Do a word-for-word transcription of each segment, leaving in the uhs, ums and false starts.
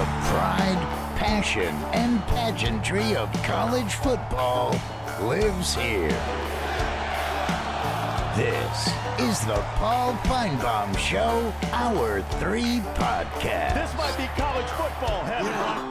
The pride, passion, and pageantry of college football lives here. This is the Paul Finebaum Show, Hour three podcast. This might be college football heaven.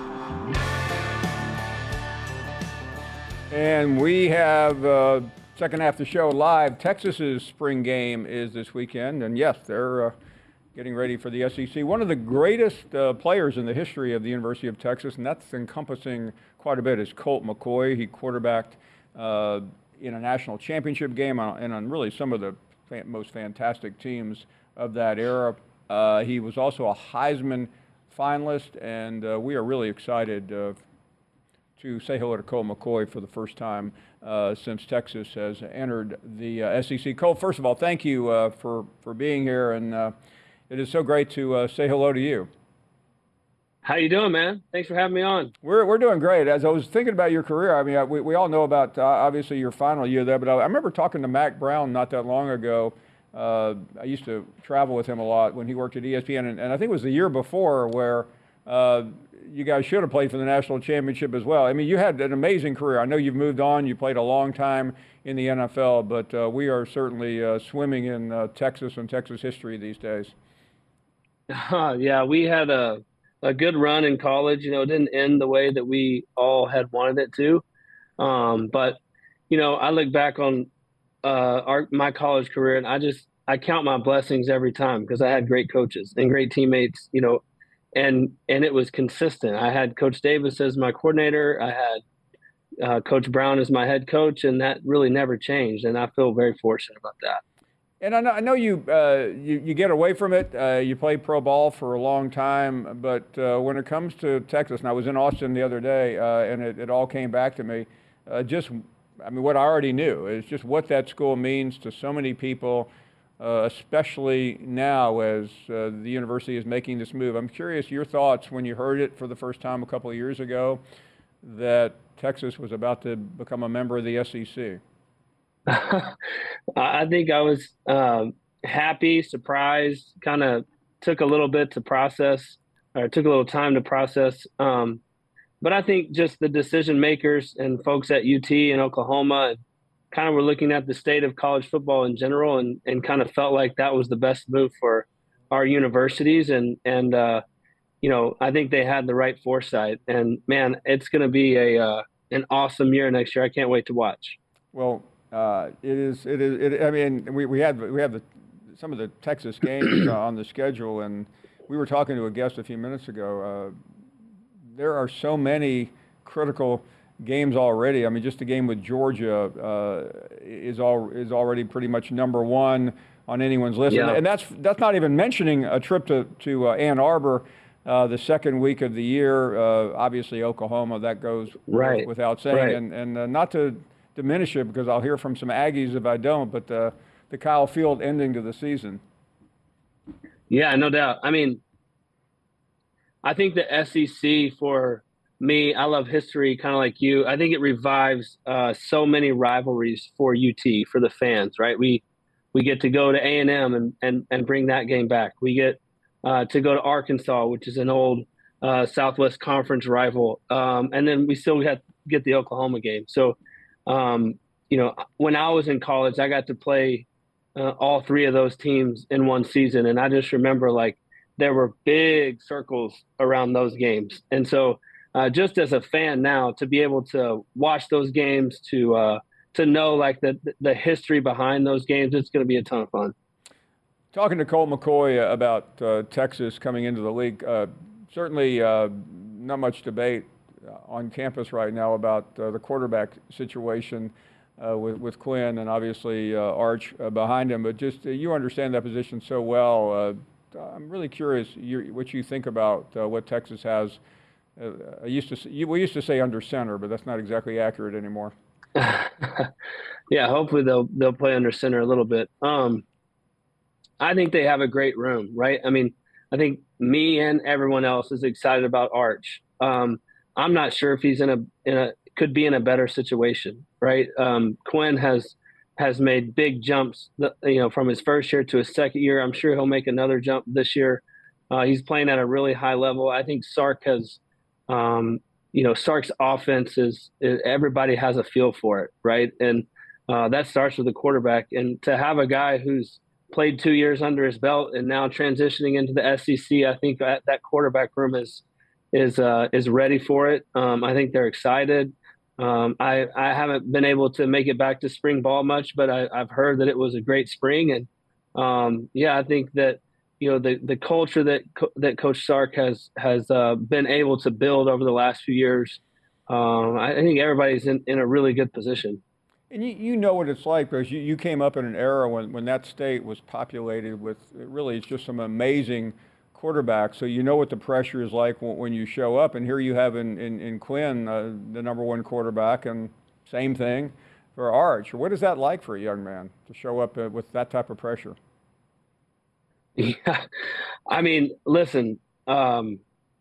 And we have uh, second half of the show live. Texas's spring game is this weekend, and yes, they're uh, getting ready for the S E C. One of the greatest uh, players in the history of the University of Texas, and that's encompassing quite a bit, is Colt McCoy. He quarterbacked uh, in a national championship game and on really some of the fa- most fantastic teams of that era. Uh, he was also a Heisman finalist, and uh, we are really excited uh, to say hello to Colt McCoy for the first time uh, since Texas has entered the uh, S E C. Colt, first of all, thank you uh, for, for being here, and uh, it is so great to uh, say hello to you. How you doing, man? Thanks for having me on. We're we're doing great. As I was thinking about your career, I mean, I, we, we all know about, uh, obviously, your final year there, but I, I remember talking to Mack Brown not that long ago. Uh, I used to travel with him a lot when he worked at E S P N, and, and I think it was the year before where uh, you guys should have played for the national championship as well. I mean, you had an amazing career. I know you've moved on. You played a long time in the N F L, but uh, we are certainly uh, swimming in uh, Texas and Texas history these days. Uh, yeah, we had a, a good run in college. You know, it didn't end the way that we all had wanted it to. Um, but, you know, I look back on uh, our, my college career, and I just I count my blessings every time because I had great coaches and great teammates, you know, and and it was consistent. I had Coach Davis as my coordinator. I had uh, Coach Brown as my head coach, and that really never changed. And I feel very fortunate about that. And I know, I know you, uh, you you get away from it. Uh, you played pro ball for a long time, but uh, when it comes to Texas, and I was in Austin the other day, uh, and it, it all came back to me. Uh, just, I mean, what I already knew is just what that school means to so many people, uh, especially now as uh, the university is making this move. I'm curious your thoughts when you heard it for the first time a couple of years ago, that Texas was about to become a member of the S E C. I think I was um, happy, surprised, kind of took a little bit to process, or took a little time to process. Um, but I think just the decision makers and folks at U T and Oklahoma kind of were looking at the state of college football in general, and, and kind of felt like that was the best move for our universities. And, and uh, you know, I think they had the right foresight. And, man, it's going to be a uh, an awesome year next year. I can't wait to watch. Well, Uh, it is. It is. It, I mean, we we had we have the some of the Texas games uh, on the schedule, and we were talking to a guest a few minutes ago. Uh, there are so many critical games already. I mean, just the game with Georgia uh, is all is already pretty much number one on anyone's list, yeah. and, and that's that's not even mentioning a trip to to uh, Ann Arbor. Uh, the second week of the year, uh, obviously Oklahoma, that goes right. without saying, right. and and uh, not to diminish it because I'll hear from some Aggies if I don't, but uh, the Kyle Field ending to the season. Yeah, no doubt. I mean, I think the S E C for me, I love history kind of like you. I think it revives uh, so many rivalries for U T, for the fans, right? We we get to go to A and M and, and, and bring that game back. We get uh, to go to Arkansas, which is an old uh, Southwest Conference rival. Um, and then we still have get the Oklahoma game. So, Um, you know, when I was in college, I got to play uh, all three of those teams in one season. And I just remember, like, there were big circles around those games. And so uh, just as a fan now, to be able to watch those games, to uh, to know, like, the, the history behind those games, it's going to be a ton of fun. Talking to Colt McCoy about uh, Texas coming into the league, uh, certainly uh, not much debate on campus right now about uh, the quarterback situation uh, with, with Quinn and obviously uh, Arch uh, behind him, but just uh, you understand that position so well. Uh, I'm really curious you, what you think about uh, what Texas has. Uh, I used to say, we used to say under center, but that's not exactly accurate anymore. Yeah, hopefully they'll they'll play under center a little bit. Um, I think they have a great room, right? I mean, I think me and everyone else is excited about Arch. Um, I'm not sure if he's in a in a could be in a better situation, right? Um, Quinn has has made big jumps, you know, from his first year to his second year. I'm sure he'll make another jump this year. Uh, he's playing at a really high level. I think Sark has, um, you know, Sark's offense is, is everybody has a feel for it, right? And uh, that starts with the quarterback. And to have a guy who's played two years under his belt and now transitioning into the S E C, I think that, that quarterback room is is uh, is ready for it. Um, I think they're excited. Um, I I haven't been able to make it back to spring ball much, but I, I've heard that it was a great spring, and um, yeah, I think that you know the the culture that that Coach Sark has has uh, been able to build over the last few years. Um, I think everybody's in, in a really good position. And you, you know what it's like because you, you came up in an era when, when that state was populated with really it's just some amazing quarterbacks. So you know what the pressure is like when, when you show up. And here you have in, in, in Quinn, uh, the number one quarterback, and same thing for Arch. What is that like for a young man to show up uh, with that type of pressure? Yeah, I mean, listen, um,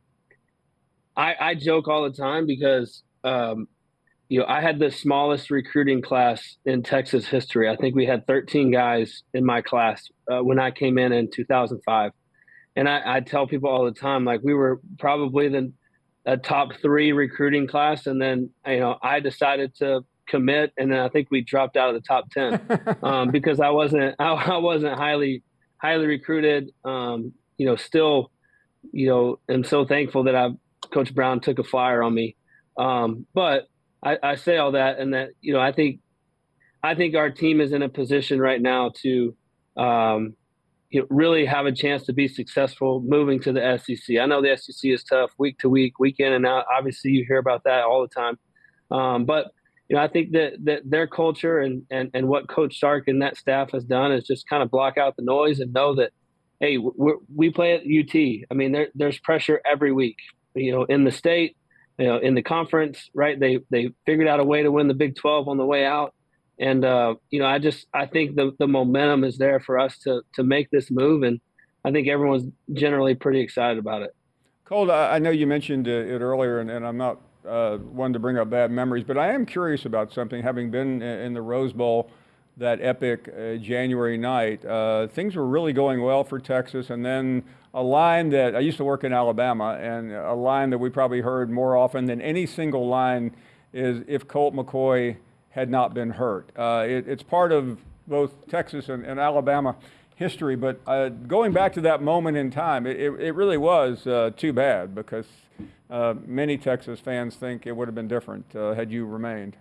I, I joke all the time because um, you know I had the smallest recruiting class in Texas history. I think we had thirteen guys in my class uh, when I came in in two thousand five, and I, I tell people all the time like we were probably the a top three recruiting class, and then you know I decided to commit, and then I think we dropped out of the top ten um, because I wasn't I, I wasn't highly highly recruited. Um, you know, still, you know, am so thankful that I Coach Brown took a flyer on me. Um, but I, I say all that, and that you know, I think I think our team is in a position right now to um, you know, really have a chance to be successful moving to the S E C. I know the S E C is tough week to week, week in and out. Obviously, you hear about that all the time. Um, but you know, I think that that their culture and and and what Coach Sark and that staff has done is just kind of block out the noise and know that, hey, we we play at U T. I mean, there, there's pressure every week. You know, in the state, you know, in the conference, right? They they figured out a way to win the Big twelve on the way out, and uh, you know, I just I think the the momentum is there for us to to make this move, and I think everyone's generally pretty excited about it. Colt, I know you mentioned it earlier, and, and I'm not uh, one to bring up bad memories, but I am curious about something. Having been in the Rose Bowl that epic uh, January night, uh, things were really going well for Texas, and then a line that I used to work in Alabama, and a line that we probably heard more often than any single line is if Colt McCoy had not been hurt. Uh, it, it's part of both Texas and, and Alabama history, but uh, going back to that moment in time, it, it, it really was uh, too bad because uh, many Texas fans think it would have been different uh, had you remained.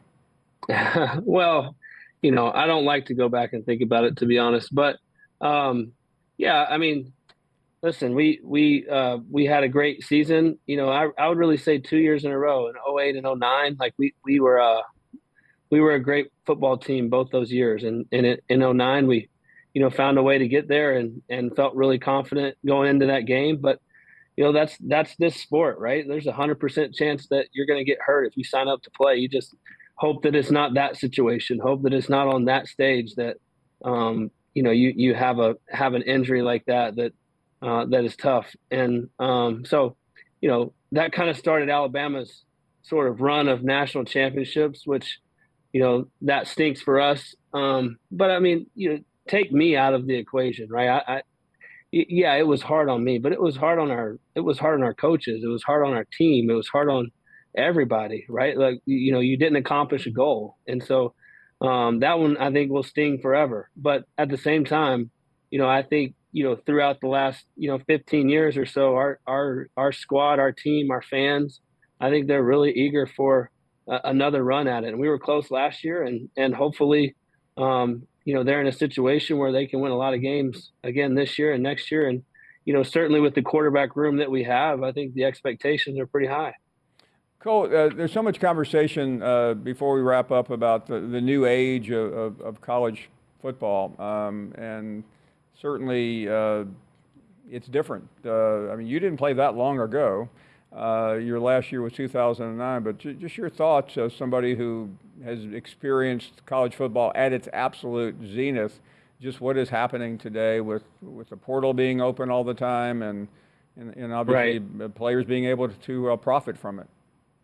Well, you know, I don't like to go back and think about it, to be honest, but um, yeah, I mean, listen, we we uh, we had a great season. You know, I, I would really say two years in a row in oh eight and oh nine. Like we we were uh, we were a great football team both those years. And, and in in oh nine, we you know found a way to get there and and felt really confident going into that game. But you know that's that's this sport, right? There's a hundred percent chance that you're going to get hurt if you sign up to play. You just hope that it's not that situation. Hope that it's not on that stage that um, you know you you have a have an injury like that that. Uh, that is tough. And um, so, you know, that kind of started Alabama's sort of run of national championships, which, you know, that stinks for us. Um, but I mean, you know, take me out of the equation, right? I, I, yeah, it was hard on me, but it was hard on our, it was hard on our coaches. It was hard on our team. It was hard on everybody, right? Like, you know, you didn't accomplish a goal. And so um, that one I think will sting forever. But at the same time, you know, I think, you know, throughout the last, you know, fifteen years or so, our, our, our squad, our team, our fans, I think they're really eager for uh, another run at it. And we were close last year and, and hopefully, um, you know, they're in a situation where they can win a lot of games again this year and next year. And, you know, certainly with the quarterback room that we have, I think the expectations are pretty high. Colt, uh, there's so much conversation uh, before we wrap up about the, the new age of, of, of college football. Um, and certainly uh, it's different. Uh, I mean, you didn't play that long ago. Uh, your last year was two thousand nine, but j- just your thoughts as somebody who has experienced college football at its absolute zenith, just what is happening today with, with the portal being open all the time and, and, and obviously right. players being able to, to uh, profit from it.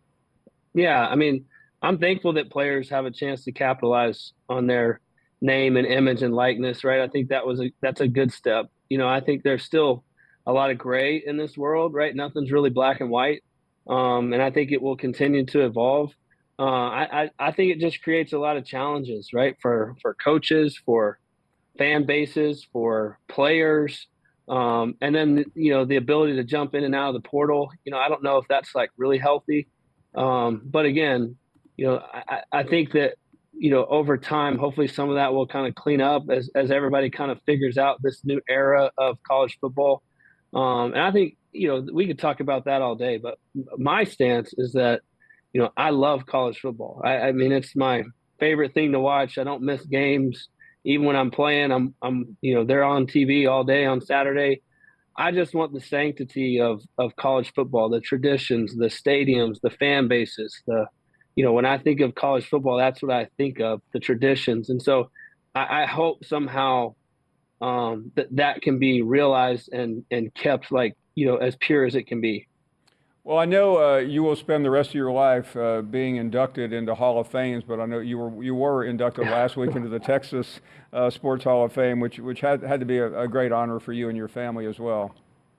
Yeah, I mean, I'm thankful that players have a chance to capitalize on their name and image and likeness, right? I think that was a that's a good step. You know, I think there's still a lot of gray in this world, right? Nothing's really black and white. Um, and I think it will continue to evolve. Uh, I, I, I think it just creates a lot of challenges, right? For, for coaches, for fan bases, for players. Um, and then, you know, the ability to jump in and out of the portal, you know, I don't know if that's like really healthy. Um, but again, you know, I, I think that, you know, over time, hopefully some of that will kind of clean up as, as everybody kind of figures out this new era of college football. Um, and I think, you know, we could talk about that all day, but my stance is that, you know, I love college football. I, I mean, it's my favorite thing to watch. I don't miss games. Even when I'm playing, I'm, I'm, you know, they're on T V all day on Saturday. I just want the sanctity of, of college football, the traditions, the stadiums, the fan bases, the, you know, when I think of college football, that's what I think of, the traditions. And so I, I hope somehow um, that that can be realized and, and kept like, you know, as pure as it can be. Well, I know uh, you will spend the rest of your life uh, being inducted into Hall of Fames, but I know you were you were inducted last week into the Texas uh, Sports Hall of Fame, which which had had to be a, a great honor for you and your family as well.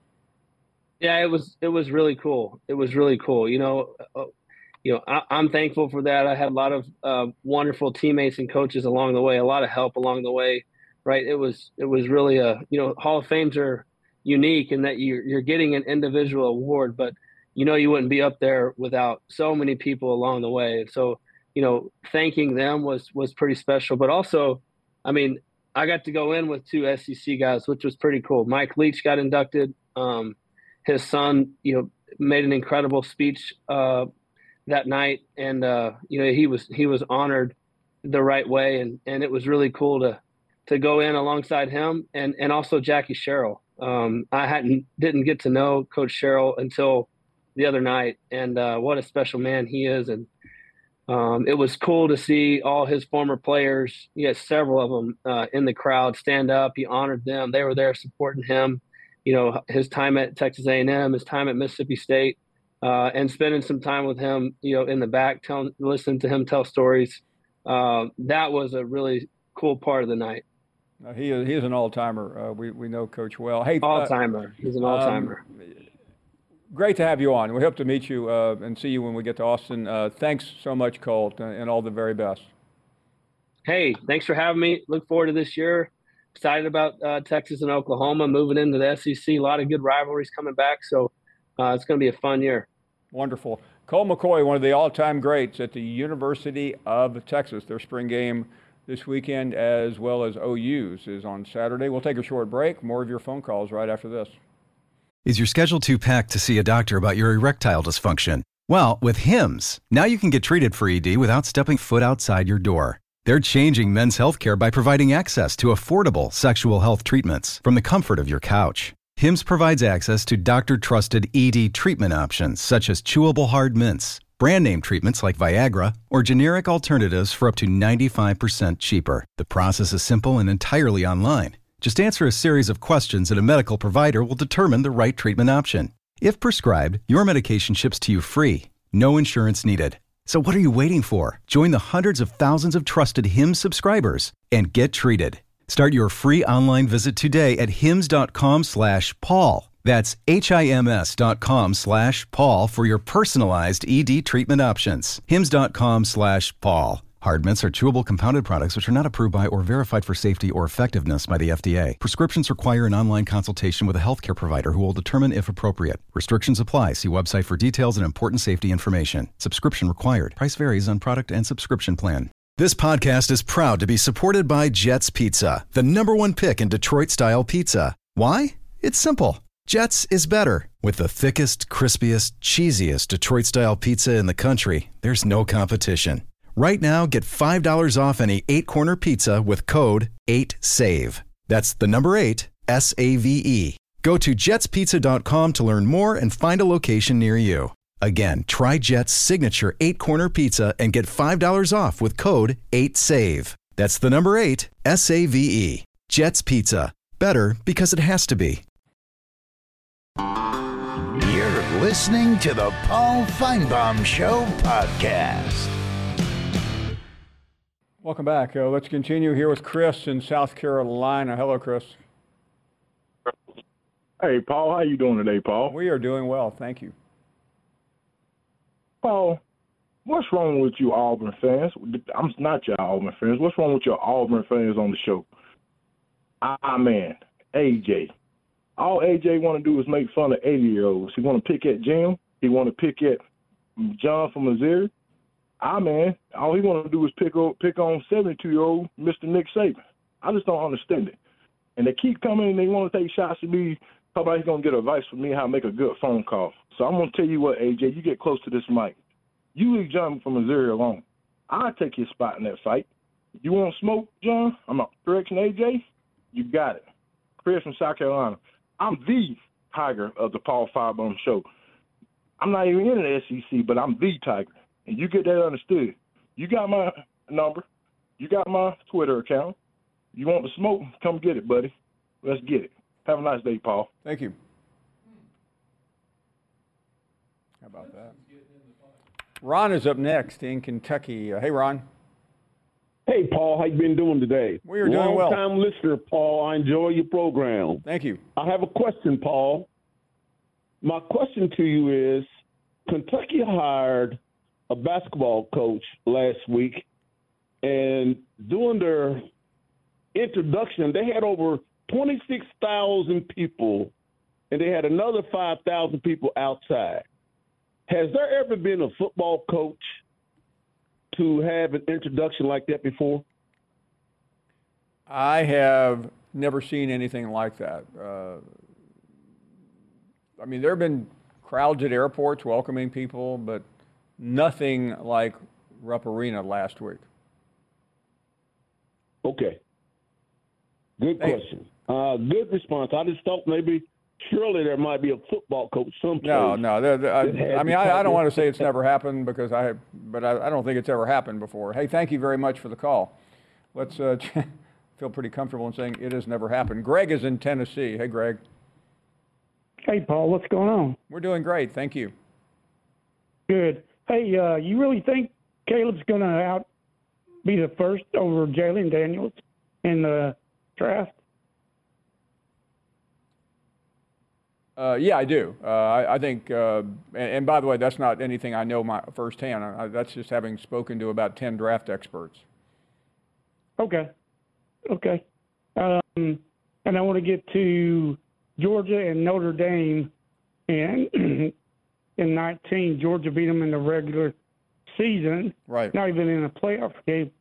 Yeah, it was it was really cool. It was really cool. You know, uh, you know, I, I'm thankful for that. I had a lot of uh, wonderful teammates and coaches along the way, a lot of help along the way. Right? It was it was really a you know Hall of Fames are unique in that you're you're getting an individual award, but you know, you wouldn't be up there without so many people along the way. So, you know, thanking them was was pretty special. But also, I mean, I got to go in with two S E C guys, which was pretty cool. Mike Leach got inducted. Um, his son, you know, made an incredible speech uh, that night, and uh, you know, he was he was honored the right way, and and it was really cool to to go in alongside him, and and also Jackie Sherrill. Um, I hadn't didn't get to know Coach Sherrill until the other night, and uh, what a special man he is. And um, it was cool to see all his former players, he had several of them uh, in the crowd, stand up. He honored them. They were there supporting him, you know, his time at Texas A and M, his time at Mississippi State, uh, and spending some time with him, you know, in the back, telling, listening to him tell stories. Uh, that was a really cool part of the night. Uh, he is he is an all-timer. Uh, we we know Coach well. Hey, all-timer. Uh, He's an all-timer. Um, Great to have you on. We hope to meet you uh, and see you when we get to Austin. Uh, thanks so much, Colt, and all the very best. Hey, thanks for having me. Look forward to this year. Excited about uh, Texas and Oklahoma moving into the S E C. A lot of good rivalries coming back, so uh, it's going to be a fun year. Wonderful. Colt McCoy, one of the all-time greats at the University of Texas. Their spring game this weekend, as well as O U's, is on Saturday. We'll take a short break. More of your phone calls right after this. Is your schedule too packed to see a doctor about your erectile dysfunction? Well, with Hims, now you can get treated for E D without stepping foot outside your door. They're changing men's healthcare by providing access to affordable sexual health treatments from the comfort of your couch. Hims provides access to doctor-trusted E D treatment options such as chewable hard mints, brand name treatments like Viagra, or generic alternatives for up to ninety-five percent cheaper. The process is simple and entirely online. Just answer a series of questions and a medical provider will determine the right treatment option. If prescribed, your medication ships to you free. No insurance needed. So what are you waiting for? Join the hundreds of thousands of trusted Hims subscribers and get treated. Start your free online visit today at hims.com slash Paul. That's H-I-M-S dot com slash Paul for your personalized E D treatment options. Hims.com slash Paul. Hard mints are chewable compounded products which are not approved by or verified for safety or effectiveness by the F D A. Prescriptions require an online consultation with a healthcare provider who will determine if appropriate. Restrictions apply. See website for details and important safety information. Subscription required. Price varies on product and subscription plan. This podcast is proud to be supported by Jets Pizza, the number one pick in Detroit-style pizza. Why? It's simple. Jets is better. With the thickest, crispiest, cheesiest Detroit-style pizza in the country, there's no competition. Right now, get five dollars off any eight-corner pizza with code eight save. That's the number eight, S A V E. Go to jets pizza dot com to learn more and find a location near you. Again, try Jet's signature eight-corner pizza and get five dollars off with code eight save. That's the number eight, S A V E. Jet's Pizza. Better because it has to be. You're listening to the Paul Feinbaum Show podcast. Welcome back. Uh, let's continue here with Chris in South Carolina. Hello, Chris. Hey, Paul, how you doing today, Paul? We are doing well, thank you. Paul, what's wrong with you Auburn fans? I'm not your Auburn fans. What's wrong with your Auburn fans on the show? Ah, man, A J. All A J want to do is make fun of eighty-year-olds. He want to pick at Jim. He want to pick at John from Missouri. Ah, man, all he want to do is pick, o- pick on seventy-two-year-old Mister Nick Saban. I just don't understand it. And they keep coming and they want to take shots at me. How about he's going to get advice from me how to make a good phone call? So I'm going to tell you what, A J, you get close to this mic. You leave John from Missouri alone. I'll take your spot in that fight. You want smoke, John? I'm not. Correction, A J? You got it. Chris from South Carolina. I'm the Tiger of the Paul Firebomb Show. I'm not even in the S E C, but I'm the Tiger. And you get that understood. You got my number. You got my Twitter account. You want the smoke? Come get it, buddy. Let's get it. Have a nice day, Paul. Thank you. How about that? Ron is up next in Kentucky. Uh, hey, Ron. Hey, Paul. How you been doing today? We are doing well. Long-time listener, Paul. I enjoy your program. Thank you. I have a question, Paul. My question to you is, Kentucky hired a basketball coach last week, and during their introduction, they had over twenty-six thousand people, and they had another five thousand people outside. Has there ever been a football coach to have an introduction like that before? I have never seen anything like that. Uh, I mean, there have been crowds at airports welcoming people, but nothing like Rupp Arena last week. Okay. Good Thanks. question. Uh, good response. I just thought maybe surely there might be a football coach someplace. No, no. They're, they're, I, I mean, I, I don't want to say it's to. never happened because I, but I, I don't think it's ever happened before. Hey, thank you very much for the call. Let's uh, feel pretty comfortable in saying it has never happened. Greg is in Tennessee. Hey, Greg. Hey, Paul, what's going on? We're doing great. Thank you. Good. Hey, uh, you really think Caleb's going to out be the first over Jalen Daniels in the draft? Uh, yeah, I do. Uh, I, I think, uh, and, and by the way, that's not anything I know my firsthand. I, that's just having spoken to about ten draft experts. Okay. Okay. Um, and I want to get to Georgia and Notre Dame. And in nineteen, Georgia beat them in the regular season. Right. Not even in a playoff game.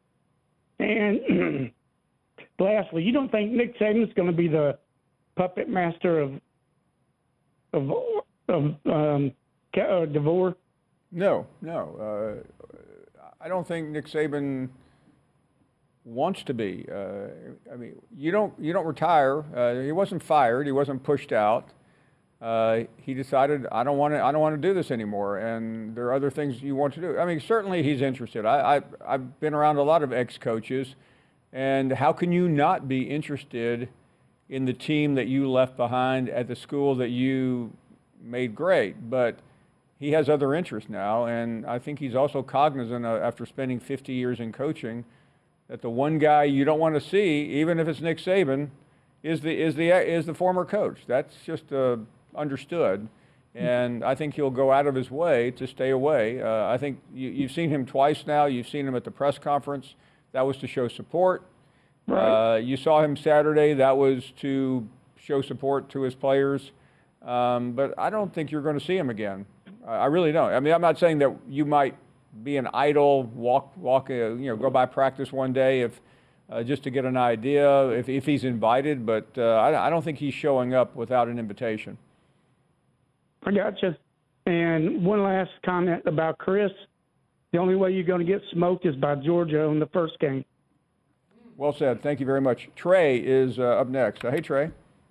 And lastly, you don't think Nick Saban's going to be the puppet master of of of um, uh, DeVore? No, no. Uh, I don't think Nick Saban wants to be. Uh, I mean, you don't you don't retire. Uh, he wasn't fired. He wasn't pushed out. Uh, he decided I don't want to I don't want to do this anymore. And there are other things you want to do. I mean, certainly he's interested. I, I I've been around a lot of ex-coaches, and how can you not be interested in the team that you left behind at the school that you made great? But he has other interests now, and I think he's also cognizant of, after spending fifty years in coaching, that the one guy you don't want to see, even if it's Nick Saban, is the is the is the former coach. That's just uh, understood, and I think he'll go out of his way to stay away. Uh, I think you, you've seen him twice now. You've seen him at the press conference. That was to show support. Right. Uh, you saw him Saturday. That was to show support to his players. Um, but I don't think you're going to see him again. I, I really don't. I mean, I'm not saying that you might be an idle, walk, walk, uh, you know, go by practice one day if uh, just to get an idea if if he's invited. But uh, I, I don't think he's showing up without an invitation. I gotcha. And one last comment about Chris. The only way you're going to get smoked is by Georgia in the first game. Well said. Thank you very much. Trey is uh, up next. Uh, hey, Trey.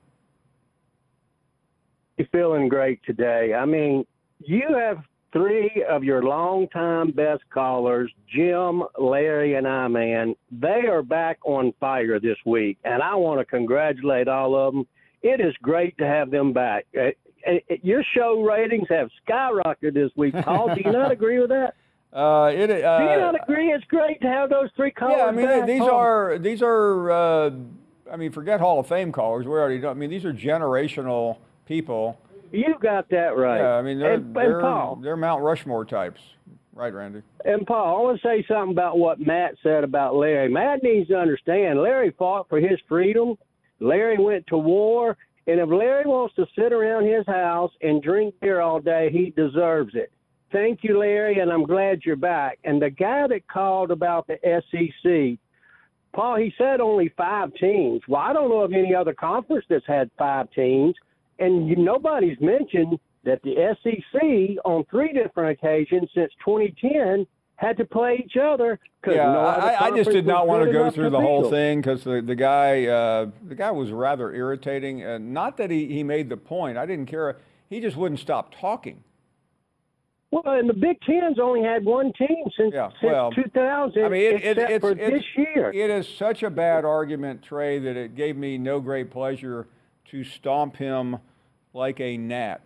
You're feeling great today. I mean, you have three of your longtime best callers, Jim, Larry, and I, man. They are back on fire this week, and I want to congratulate all of them. It is great to have them back. Uh, uh, your show ratings have skyrocketed this week, Paul. Do you not agree with that? Uh, it, uh, Do you not agree? It's great to have those three callers. Yeah, I mean back, these Paul. are these are. Uh, I mean, forget Hall of Fame callers. We already know. I mean, these are generational people. You got that right. Yeah, I mean, they're, and, they're, and Paul, they're Mount Rushmore types. Right, Randy. And Paul, I want to say something about what Matt said about Larry. Matt needs to understand Larry fought for his freedom. Larry went to war. And if Larry wants to sit around his house and drink beer all day, he deserves it. Thank you, Larry, and I'm glad you're back. And the guy that called about the S E C, Paul, he said only five teams. Well, I don't know of any other conference that's had five teams. And you, nobody's mentioned that the S E C on three different occasions since twenty ten had to play each other. Yeah, no I, I just did not want to go through the whole field. thing because the, the guy uh, the guy was rather irritating. Uh, not that he, he made the point. I didn't care. He just wouldn't stop talking. Well, and the Big Ten's only had one team since, yeah, since well, two thousand, I mean, it, except it, it's, for it's, this year. It is such a bad argument, Trey, that it gave me no great pleasure to stomp him like a gnat.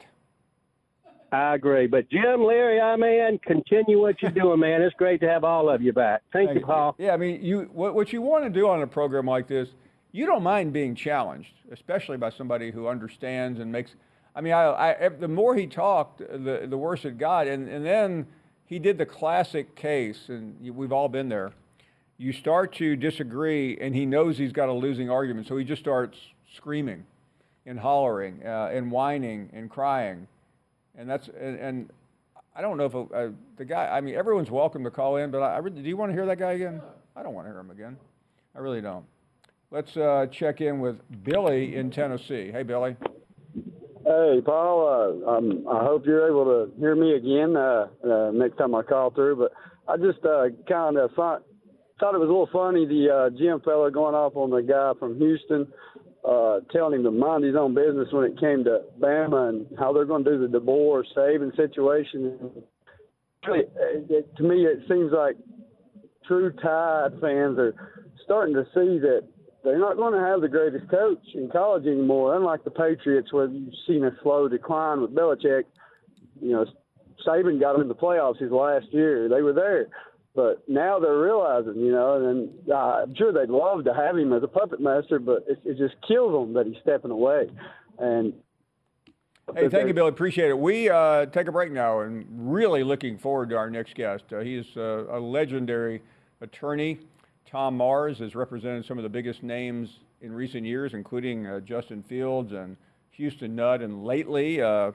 I agree. But, Jim, Larry, I man, continue what you're doing, man. It's great to have all of you back. Thank, Thank you, Paul. Yeah, I mean, you what, what you want to do on a program like this, you don't mind being challenged, especially by somebody who understands and makes – I mean, I, I, the more he talked, the, the worse it got. And, and then he did the classic case, and we've all been there. You start to disagree, and he knows he's got a losing argument, so he just starts screaming and hollering uh, and whining and crying. And that's and, and I don't know if uh, the guy. I mean, everyone's welcome to call in, but I, I really, do you want to hear that guy again? I don't want to hear him again. I really don't. Let's uh, check in with Billy in Tennessee. Hey, Billy. Hey, Paul. Uh, um, I hope you're able to hear me again uh, uh, next time I call through. But I just uh, kind of thought thought it was a little funny the uh, Jim fella going off on the guy from Houston. Uh, telling him to mind his own business when it came to Bama and how they're going to do the DeBoer saving situation. Really, it, to me, it seems like true Tide fans are starting to see that they're not going to have the greatest coach in college anymore. Unlike the Patriots, where you've seen a slow decline with Belichick. You know, Saban got them in the playoffs his last year. They were there. But now they're realizing, you know, and uh, I'm sure they'd love to have him as a puppet master, but it, it just kills them that he's stepping away. And hey, thank you, Billy. Appreciate it. We uh, take a break now, and really looking forward to our next guest. Uh, he is uh, a legendary attorney. Tom Mars has represented some of the biggest names in recent years, including uh, Justin Fields and Houston Nutt, and lately, uh,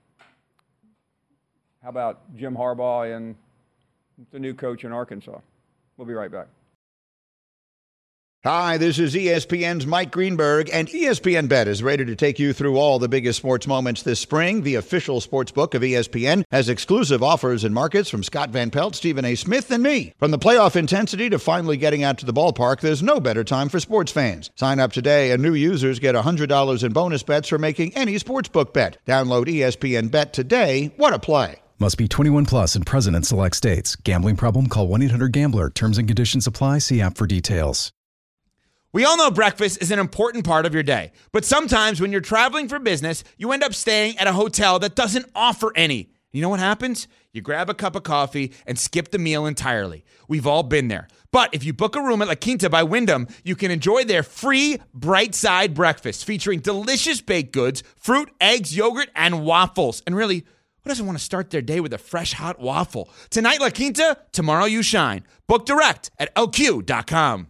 how about Jim Harbaugh and the new coach in Arkansas? We'll be right back. Hi, this is E S P N's Mike Greenberg, and E S P N Bet is ready to take you through all the biggest sports moments this spring. The official sports book of E S P N has exclusive offers and markets from Scott Van Pelt, Stephen A. Smith, and me. From the playoff intensity to finally getting out to the ballpark, there's no better time for sports fans. Sign up today, and new users get one hundred dollars in bonus bets for making any sportsbook bet. Download E S P N Bet today. What a play. Must be twenty-one plus and present in select states. Gambling problem? Call one eight hundred gambler. Terms and conditions apply. See app for details. We all know breakfast is an important part of your day. But sometimes when you're traveling for business, you end up staying at a hotel that doesn't offer any. You know what happens? You grab a cup of coffee and skip the meal entirely. We've all been there. But if you book a room at La Quinta by Wyndham, you can enjoy their free Bright Side breakfast featuring delicious baked goods, fruit, eggs, yogurt, and waffles. And really, who doesn't want to start their day with a fresh, hot waffle? Tonight, La Quinta, tomorrow you shine. Book direct at L Q dot com.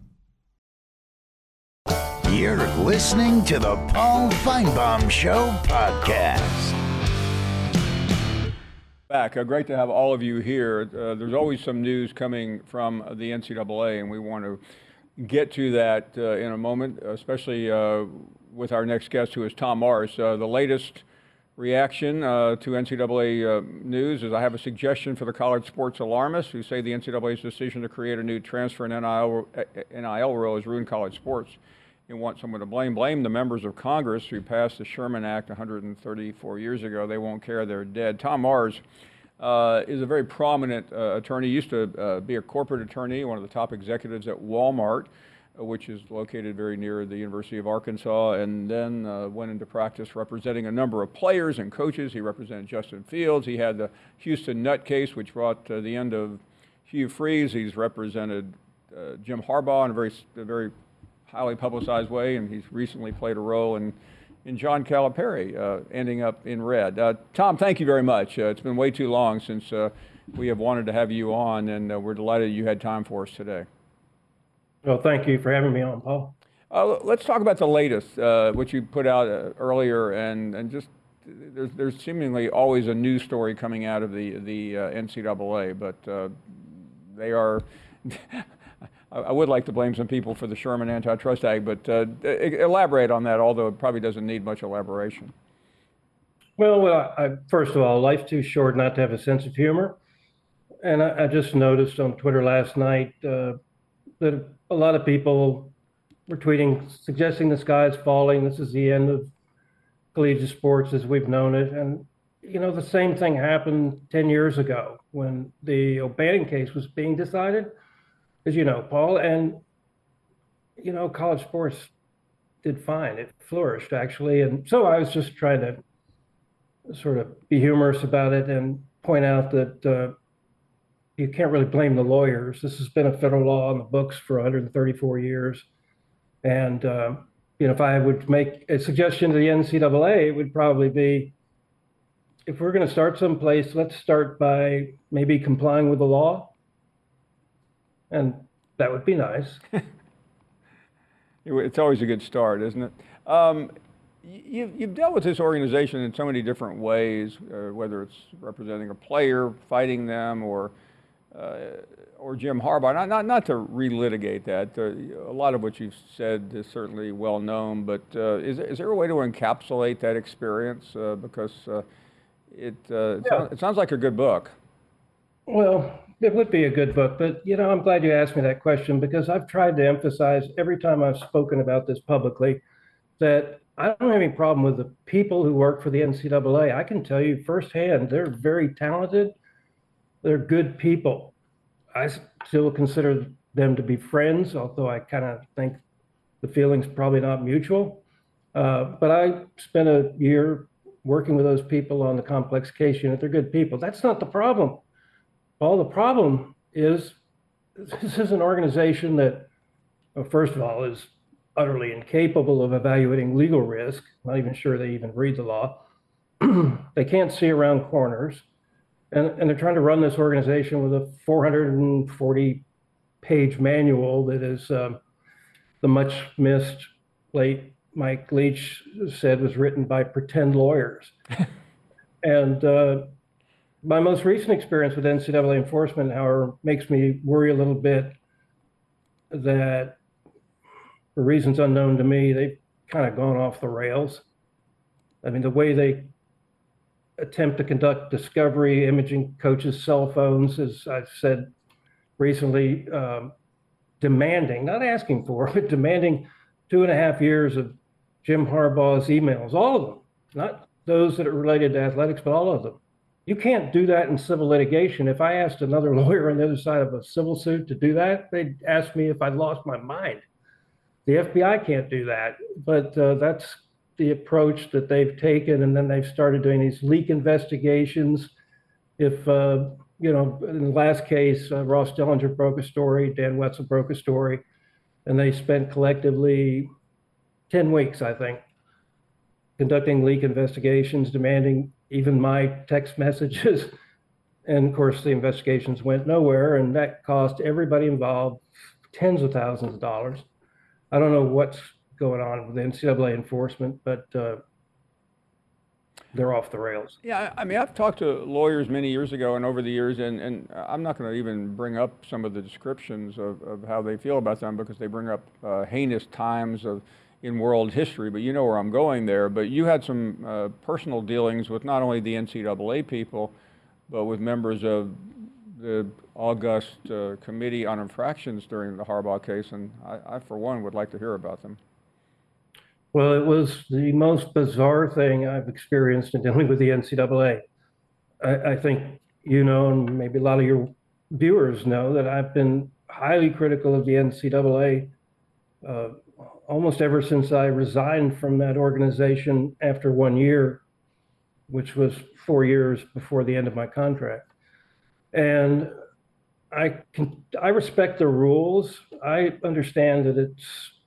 You're listening to the Paul Feinbaum Show podcast. Back. Uh, great to have all of you here. Uh, there's always some news coming from the N C double A, and we want to get to that uh, in a moment, especially uh, with our next guest, who is Tom Mars. Uh, the latest reaction uh, to N C double A uh, news is I have a suggestion for the college sports alarmists who say the N C double A's decision to create a new transfer and N I L, N I L rule has ruined college sports and want someone to blame. Blame the members of Congress who passed the Sherman Act one hundred thirty-four years ago. They won't care. They're dead. Tom Mars uh, is a very prominent uh, attorney. He used to uh, be a corporate attorney, one of the top executives at Walmart, which is located very near the University of Arkansas, and then uh, went into practice representing a number of players and coaches. He represented Justin Fields. He had the Houston Nutt case, which brought uh, the end of Hugh Freeze. He's represented uh, Jim Harbaugh in a very, a very highly publicized way, and he's recently played a role in, in John Calipari uh, ending up in red. Uh, Tom, thank you very much. Uh, it's been way too long since uh, we have wanted to have you on, and uh, we're delighted you had time for us today. Well, thank you for having me on, Paul. Uh, let's talk about the latest, uh, which you put out uh, earlier, and, and just there's, there's seemingly always a news story coming out of the, the uh, N C double A, but uh, they are, I would like to blame some people for the Sherman Antitrust Act, but uh, elaborate on that, although it probably doesn't need much elaboration. Well, well I, first of all, life's too short not to have a sense of humor. And I, I just noticed on Twitter last night uh, that a lot of people were tweeting, suggesting the sky is falling. This is the end of collegiate sports as we've known it. And, you know, the same thing happened ten years ago when the O'Bannon case was being decided, as you know, Paul. And, you know, college sports did fine. It flourished, actually. And so I was just trying to sort of be humorous about it and point out that uh, you can't really blame the lawyers. This has been a federal law on the books for one hundred thirty-four years. And, uh, you know, if I would make a suggestion to the N C double A, it would probably be, if we're going to start someplace, let's start by maybe complying with the law. And that would be nice. It's always a good start, isn't it? Um, you, you've dealt with this organization in so many different ways, uh, whether it's representing a player, fighting them, or uh, or Jim Harbaugh. Not, not, not to relitigate that. Uh, a lot of what you've said is certainly well known, but uh, is, is there a way to encapsulate that experience? Uh, because uh, it, uh, it, Yeah. sounds, it sounds like a good book. Well, it would be a good book, but, you know, I'm glad you asked me that question because I've tried to emphasize every time I've spoken about this publicly that I don't have any problem with the people who work for the N C double A. I can tell you firsthand, they're very talented. They're good people. I still consider them to be friends, although I kind of think the feeling's probably not mutual. Uh, but I spent a year working with those people on the complex case unit. They're good people. That's not the problem. Well, the problem is this is an organization that, well, first of all, is utterly incapable of evaluating legal risk. Not even sure they even read the law. They can't see around corners. And, and they're trying to run this organization with a four hundred forty page manual that is um, the much missed late Mike Leach said was written by pretend lawyers. And uh, my most recent experience with N C double A enforcement, however, makes me worry a little bit that for reasons unknown to me, they've kind of gone off the rails. I mean, the way they attempt to conduct discovery, imaging coaches' cell phones, as I've said recently, um, demanding, not asking for, but demanding two and a half years of Jim Harbaugh's emails, all of them, not those that are related to athletics, but all of them. You can't do that in civil litigation. If I asked another lawyer on the other side of a civil suit to do that, they'd ask me if I'd lost my mind. The F B I can't do that, but uh, that's the approach that they've taken, and then they've started doing these leak investigations. If, uh, you know, in the last case, uh, Ross Dellinger broke a story, Dan Wetzel broke a story, and they spent collectively ten weeks, I think, conducting leak investigations, demanding even my text messages. And of course, the investigations went nowhere, and that cost everybody involved tens of thousands of dollars. I don't know what's going on with N C double A enforcement, but uh, they're off the rails. Yeah, I mean, I've talked to lawyers many years ago and over the years, and, and I'm not going to even bring up some of the descriptions of, of how they feel about them because they bring up uh, heinous times of in world history, but you know where I'm going there. But you had some uh, personal dealings with not only the N C double A people, but with members of the august uh, Committee on Infractions during the Harbaugh case, and I, I, for one, would like to hear about them. Well, it was the most bizarre thing I've experienced in dealing with the N C double A. I, I think you know, and maybe a lot of your viewers know, that I've been highly critical of the N C double A uh, almost ever since I resigned from that organization after one year, which was four years before the end of my contract. And I can, I respect the rules. I understand that it's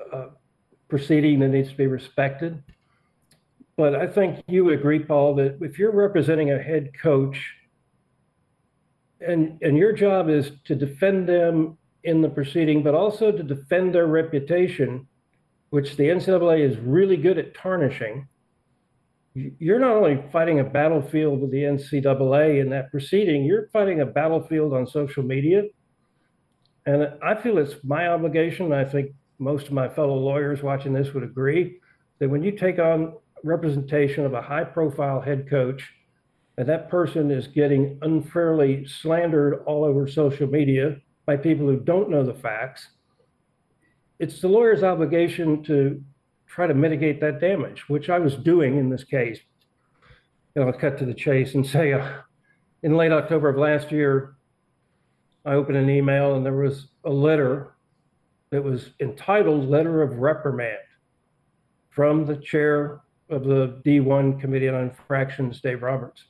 uh, proceeding that needs to be respected. But I think you would agree, Paul, that if you're representing a head coach and, and your job is to defend them in the proceeding, but also to defend their reputation, which the N C double A is really good at tarnishing, you're not only fighting a battlefield with the N C double A in that proceeding, you're fighting a battlefield on social media. And I feel it's my obligation, I think most of my fellow lawyers watching this would agree, that when you take on representation of a high-profile head coach, and that person is getting unfairly slandered all over social media by people who don't know the facts, it's the lawyer's obligation to try to mitigate that damage, which I was doing in this case. And I'll cut to the chase and say, uh, in late October of last year, I opened an email and there was a letter that was entitled Letter of Reprimand from the chair of the D one Committee on Infractions, Dave Roberts.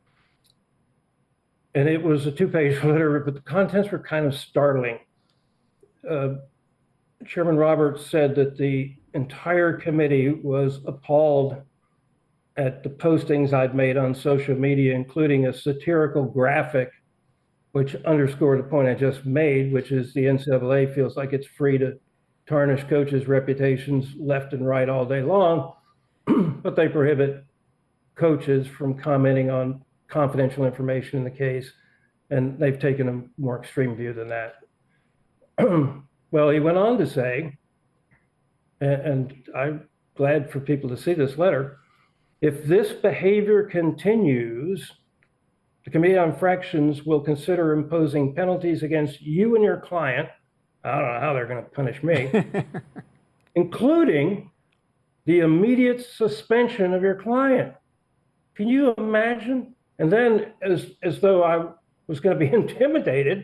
And it was a two-page letter, but the contents were kind of startling. Uh, Chairman Roberts said that the entire committee was appalled at the postings I'd made on social media, including a satirical graphic, which underscored the point I just made, which is the N C double A feels like it's free to tarnish coaches' reputations left and right all day long, but they prohibit coaches from commenting on confidential information in the case, and they've taken a more extreme view than that. Well, he went on to say, and, and I'm glad for people to see this letter, if this behavior continues, the Committee on Infractions will consider imposing penalties against you and your client. I don't know how they're going to punish me, including the immediate suspension of your client. Can you imagine? And then, as, as though I was going to be intimidated,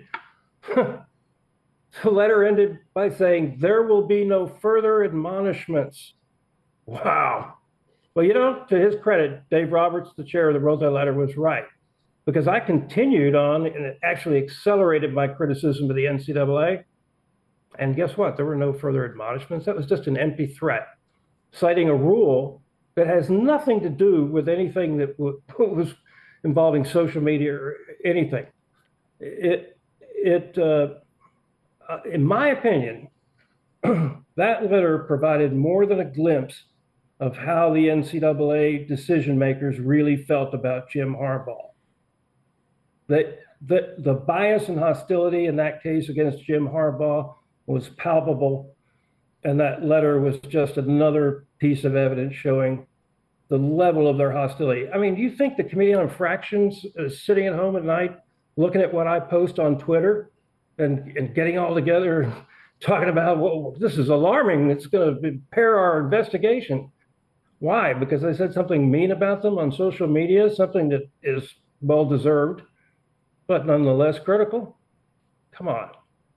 the letter ended by saying, there will be no further admonishments. Wow. Well, you know, to his credit, Dave Roberts, the chair that wrote that letter, was right, because I continued on and it actually accelerated my criticism of the N C double A. And guess what? There were no further admonishments. That was just an empty threat, citing a rule that has nothing to do with anything that was involving social media or anything. It, it, uh, in my opinion, that letter provided more than a glimpse of how the N C double A decision makers really felt about Jim Harbaugh. That the, the bias and hostility in that case against Jim Harbaugh was palpable, and that letter was just another piece of evidence showing the level of their hostility. I mean, do you think the Committee on Infractions is sitting at home at night looking at what I post on Twitter and, and getting all together and talking about, well, this is alarming, it's going to impair our investigation? Why? Because I said something mean about them on social media, something that is well-deserved, but nonetheless critical? Come on.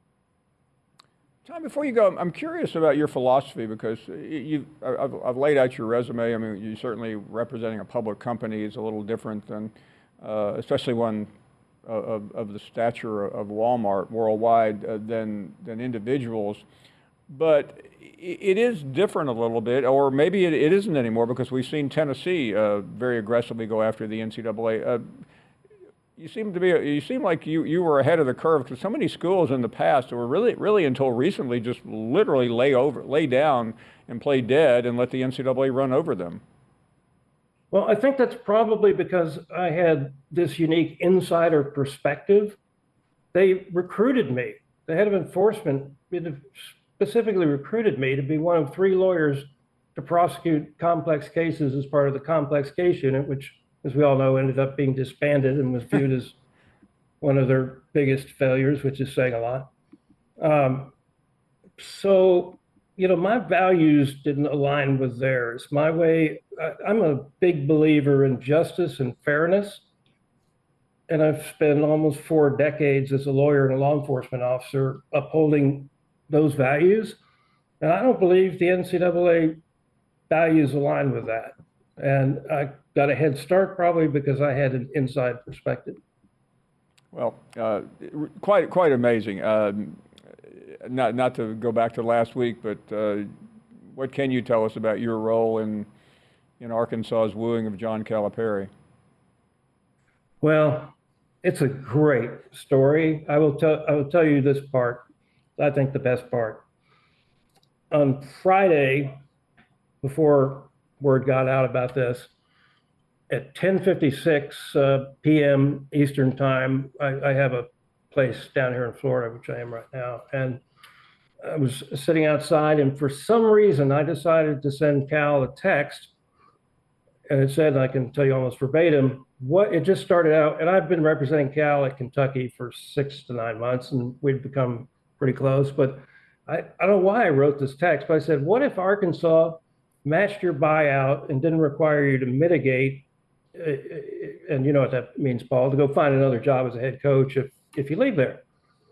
Tom, before you go, I'm curious about your philosophy, because you, I've, I've laid out your resume. I mean, you certainly representing a public company is a little different than, uh, especially one of, of the stature of Walmart worldwide, uh, than than individuals. But it is different a little bit, or maybe it, it isn't anymore, because we've seen Tennessee uh, very aggressively go after the N C double A. Uh, You seem to be. You seem like you, you were ahead of the curve, because so many schools in the past were really, really until recently, just literally lay over, lay down, and play dead, and let the N C double A run over them. Well, I think that's probably because I had this unique insider perspective. They recruited me. The head of enforcement specifically recruited me to be one of three lawyers to prosecute complex cases as part of the complex case unit, which, as we all know, ended up being disbanded and was viewed as one of their biggest failures, which is saying a lot. Um, so, you know, my values didn't align with theirs. My way, I, I'm a big believer in justice and fairness. And I've spent almost four decades as a lawyer and a law enforcement officer upholding those values. And I don't believe the N C double A values align with that. And I got a head start probably because I had an inside perspective. Well, uh, quite quite amazing. Um, not not to go back to last week, but uh, what can you tell us about your role in in Arkansas's wooing of John Calipari? Well, it's a great story. I will tell I will tell you this part. I think the best part. On Friday, before word got out about this, at ten fifty-six uh, p.m. Eastern time, I, I have a place down here in Florida, which I am right now, and I was sitting outside, and for some reason, I decided to send Cal a text, and it said, I can tell you almost verbatim, what it just started out, and I've been representing Cal at Kentucky for six to nine months, and we'd become pretty close, but I, I don't know why I wrote this text, but I said, what if Arkansas matched your buyout and didn't require you to mitigate, uh, and you know what that means, Paul, to go find another job as a head coach if, if you leave there.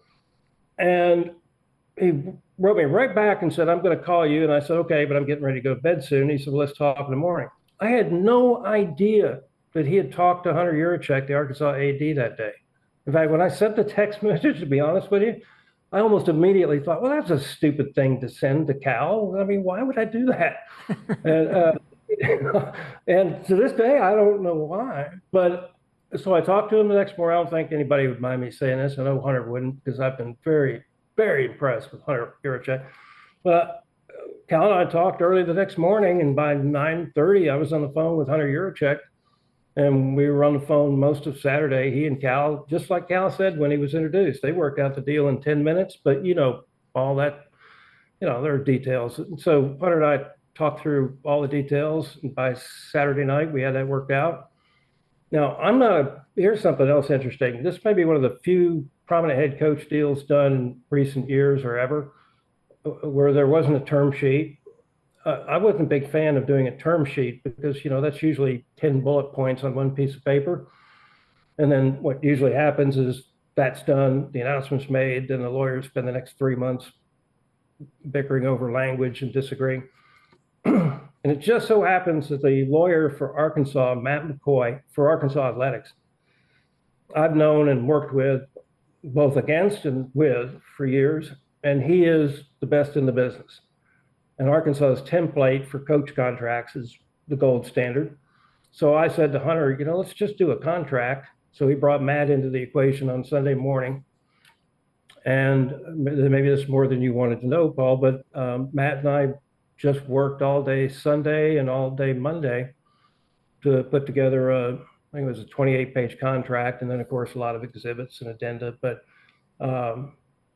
And he wrote me right back and said, I'm going to call you. And I said, okay, but I'm getting ready to go to bed soon. He said, well, let's talk in the morning. I had no idea that he had talked to Hunter Yurachek, the Arkansas A D, that day. In fact, when I sent the text message, to be honest with you, I almost immediately thought, well, that's a stupid thing to send to Cal. I mean, why would I do that? and, uh, and to this day, I don't know why. But so I talked to him the next morning. I don't think anybody would mind me saying this. I know Hunter wouldn't, because I've been very, very impressed with Hunter Yurachek. But Cal and I talked early the next morning, and by nine thirty, I was on the phone with Hunter Yurachek, and we were on the phone most of Saturday. He and Cal, just like Cal said when he was introduced, they worked out the deal in ten minutes. But, you know, all that, you know, there are details. So Hunter and I talked through all the details. And by Saturday night, we had that worked out. Now, I'm not a, here's something else interesting. This may be one of the few prominent head coach deals done in recent years or ever where there wasn't a term sheet. Uh, I wasn't a big fan of doing a term sheet because, you know, that's usually ten bullet points on one piece of paper. And then what usually happens is that's done, the announcement's made, then the lawyers spend the next three months bickering over language and disagreeing. And it just so happens that the lawyer for Arkansas, Matt McCoy, for Arkansas Athletics, I've known and worked with both against and with for years, and he is the best in the business. And Arkansas's template for coach contracts is the gold standard. So I said to Hunter, you know, let's just do a contract. So he brought Matt into the equation on Sunday morning. And maybe this is more than you wanted to know, Paul, but um, Matt and I just worked all day Sunday and all day Monday to put together a, I think it was a twenty-eight page contract. And then of course, a lot of exhibits and addenda, but um,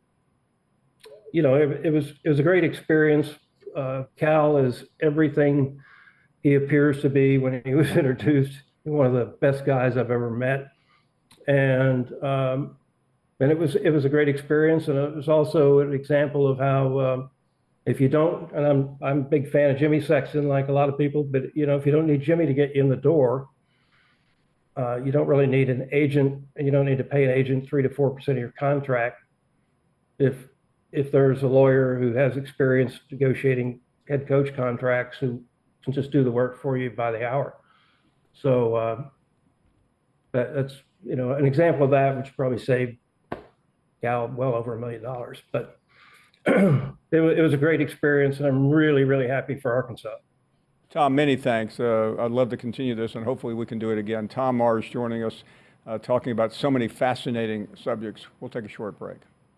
you know, it, it was, it was a great experience. Uh, Cal is everything he appears to be when he was introduced. One of the best guys I've ever met. And, um, and it was, it was a great experience. And it was also an example of how, um, if you don't, and I'm I'm a big fan of Jimmy Sexton, like a lot of people, but you know, if you don't need Jimmy to get you in the door, uh, you don't really need an agent, and you don't need to pay an agent three to four percent of your contract. If if there's a lawyer who has experience negotiating head coach contracts who can just do the work for you by the hour. So uh, that, that's you know an example of that, which probably saved Cal well over a million dollars, but. It was, it was a great experience, and I'm really, really happy for Arkansas. Tom, many thanks. Uh, I'd love to continue this, and hopefully we can do it again. Tom Mars joining us, uh, talking about so many fascinating subjects. We'll take a short break.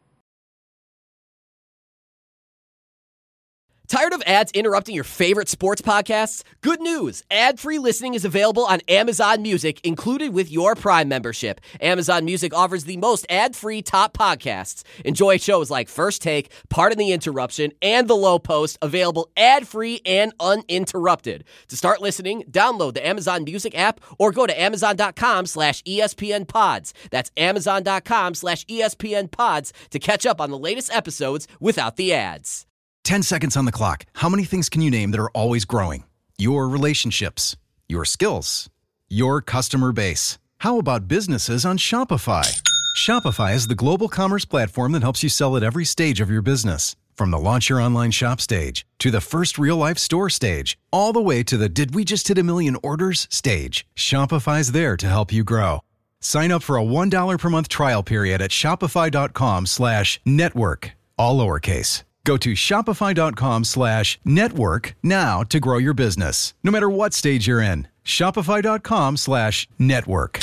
Tired of ads interrupting your favorite sports podcasts? Good news! Ad-free listening is available on Amazon Music, included with your Prime membership. Amazon Music offers the most ad-free top podcasts. Enjoy shows like First Take, Pardon the Interruption, and The Low Post, available ad-free and uninterrupted. To start listening, download the Amazon Music app or go to amazon.com slash ESPN pods. That's amazon.com slash ESPN pods to catch up on the latest episodes without the ads. ten seconds on the clock. How many things can you name that are always growing? Your relationships, your skills, your customer base. How about businesses on Shopify? Shopify is the global commerce platform that helps you sell at every stage of your business. From the launch your online shop stage to the first real-life store stage, all the way to the did we just hit a million orders stage. Shopify's there to help you grow. Sign up for a one dollar per month trial period at shopify.com slash network. all lowercase. Go to shopify.com slash network now to grow your business, no matter what stage you're in. Shopify.com slash network.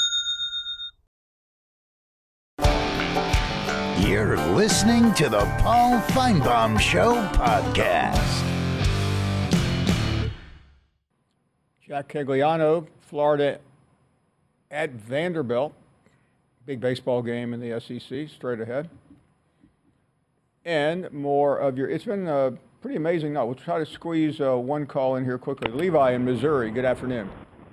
You're listening to the Paul Feinbaum Show podcast. Jack Cagliano, Florida at Vanderbilt. Big baseball game in the S E C, straight ahead. And more of your, it's been a pretty amazing night. We'll try to squeeze uh, one call in here quickly. Levi in Missouri, good afternoon.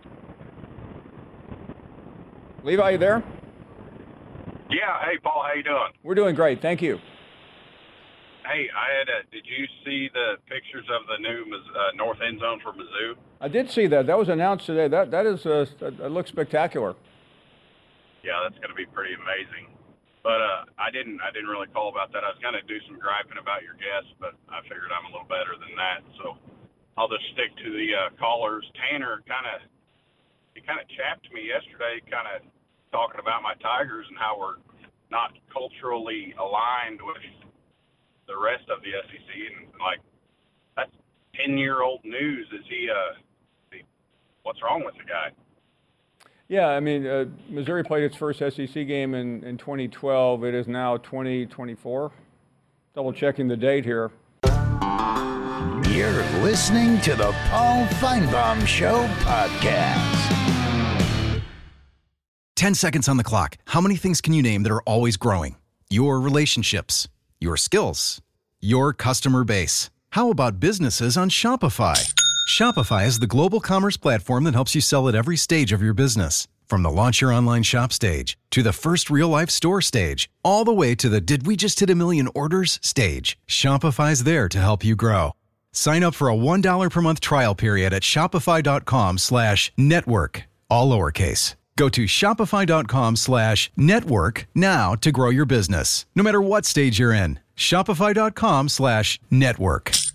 Levi, you there? Yeah, hey, Paul, how you doing? We're doing great, thank you. Hey, I had a, did you see the pictures of the new uh, north end zone for Mizzou? I did see that. That was announced today. That That is, uh, that looks spectacular. Yeah, that's going to be pretty amazing. But uh, I didn't I didn't really call about that. I was going to do some griping about your guests, but I figured I'm a little better than that. So I'll just stick to the uh, callers. Tanner kind of, he kind of chapped me yesterday, kind of talking about my Tigers and how we're not culturally aligned with the rest of the S E C. And, like, that's ten-year-old news. Is he, uh, is he, what's wrong with the guy? Yeah, I mean, uh, Missouri played its first S E C game in, in twenty twelve. It is now twenty twenty-four. Double checking the date here. You're listening to the Paul Feinbaum Show podcast. ten seconds on the clock. How many things can you name that are always growing? Your relationships, your skills, your customer base. How about businesses on Shopify? Shopify is the global commerce platform that helps you sell at every stage of your business. From the launch your online shop stage, to the first real-life store stage, all the way to the did we just hit a million orders stage. Shopify's there to help you grow. Sign up for a one dollar per month trial period at shopify.com slash network, all lowercase. Go to shopify.com slash network now to grow your business, no matter what stage you're in. Shopify.com slash network.